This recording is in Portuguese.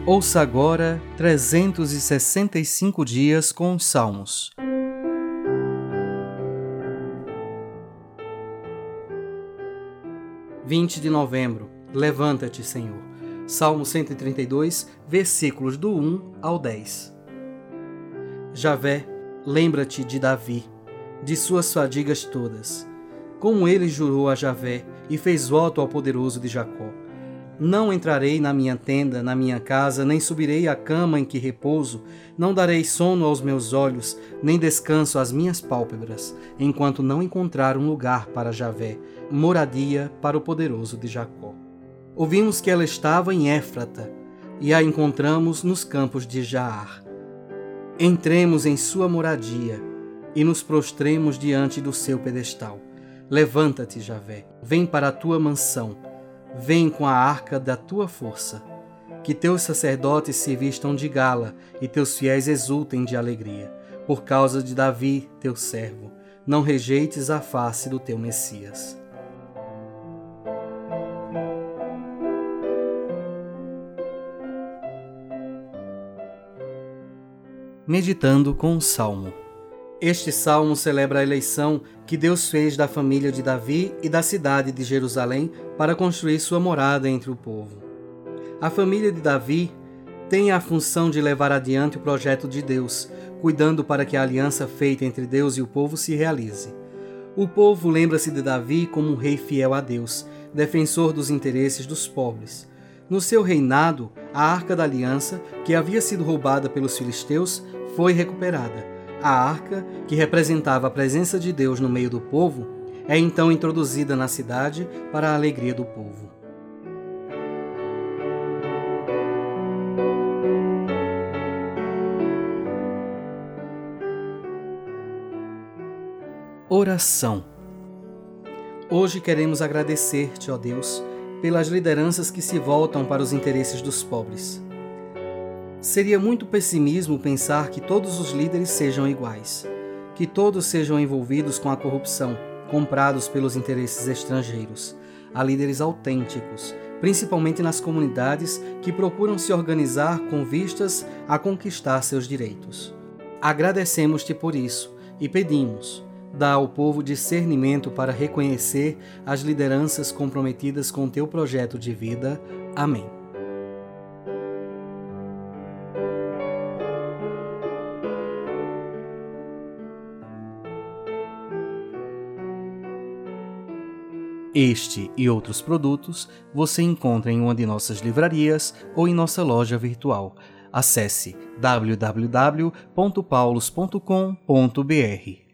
Ouça agora 365 dias com os Salmos. (20 de novembro). Levanta-te, Senhor. Salmo 132, versículos do 1 ao 10. Javé, lembra-te de Davi, de suas fadigas todas. Como ele jurou a Javé e fez voto ao poderoso de Jacó. Não entrarei na minha tenda, na minha casa, nem subirei à cama em que repouso, não darei sono aos meus olhos, nem descanso às minhas pálpebras, enquanto não encontrar um lugar para Javé, moradia para o poderoso de Jacó. Ouvimos que ela estava em Éfrata, e a encontramos nos campos de Jaar. Entremos em sua moradia, e nos prostremos diante do seu pedestal. Levanta-te, Javé, vem para a tua mansão. Vem com a arca da tua força. Que teus sacerdotes se vistam de gala e teus fiéis exultem de alegria. Por causa de Davi, teu servo, não rejeites a face do teu Messias. Meditando com o Salmo. Este salmo celebra a eleição que Deus fez da família de Davi e da cidade de Jerusalém para construir sua morada entre o povo. A família de Davi tem a função de levar adiante o projeto de Deus, cuidando para que a aliança feita entre Deus e o povo se realize. O povo lembra-se de Davi como um rei fiel a Deus, defensor dos interesses dos pobres. No seu reinado, a Arca da Aliança, que havia sido roubada pelos filisteus, foi recuperada. A arca, que representava a presença de Deus no meio do povo, é então introduzida na cidade para a alegria do povo. Oração. Hoje queremos agradecer-te, ó Deus, pelas lideranças que se voltam para os interesses dos pobres. Seria muito pessimismo pensar que todos os líderes sejam iguais, que todos sejam envolvidos com a corrupção, comprados pelos interesses estrangeiros. Há líderes autênticos, principalmente nas comunidades que procuram se organizar com vistas a conquistar seus direitos. Agradecemos-te por isso e pedimos, dá ao povo discernimento para reconhecer as lideranças comprometidas com teu projeto de vida. Amém. Este e outros produtos você encontra em uma de nossas livrarias ou em nossa loja virtual. Acesse www.paulos.com.br.